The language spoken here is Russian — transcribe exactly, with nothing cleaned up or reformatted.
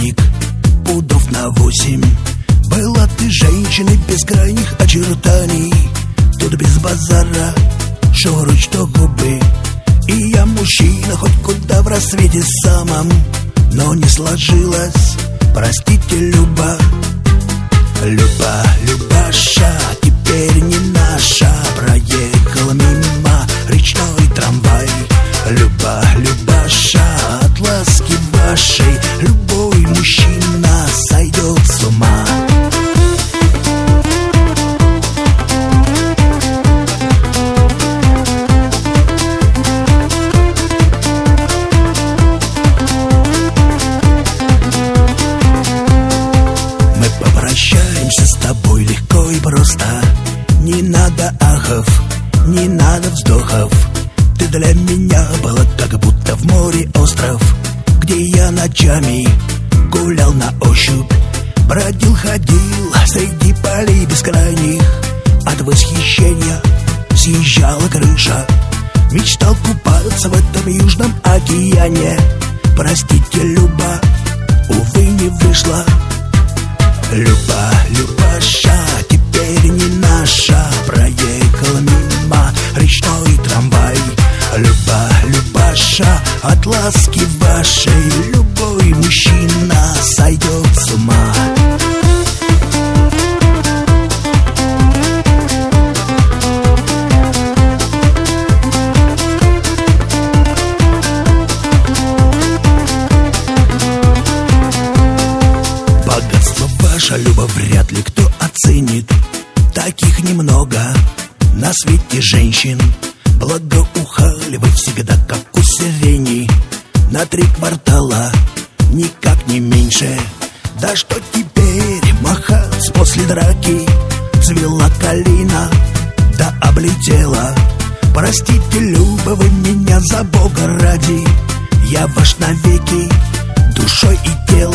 денег пудов на восемь. Была ты женщиной без крайних очертаний. Тут без базара, что грудь, что губы. И я мужчина, хоть куда в рассвете самом. Но не сложилось, простите, Люба. Люба, Любаша, теперь не наша. Проехал мимо речной трамвай. Люба, Любаша, от ласки вашей любой мужчина сойдет с ума. Мы попрощаемся с тобой легко и просто. Не надо ахов, не надо вздохов. Ты для меня была как будто в море остров, где я ночами гулял на ощупь. Бродил, ходил среди полей бескрайних. От восхищения съезжала крыша. Мечтал купаться в этом южном океане. Простите, Люба, увы, не вышло. Люба, Любаша, теперь не наша. Проехал мимо речной трамвай. Люба, Любаша, от ласки вашей любой мужчина сойдет с ума. Богатство ваше, Люба, вряд ли кто оценит. Таких немного на свете женщин. Благоухали вы всегда, как у сирени. На три квартала, никак не меньше. Да что теперь махать после драки? Цвела калина, да облетела. Простите, Люба, вы меня за Бога ради. Я ваш навеки, душой и телом.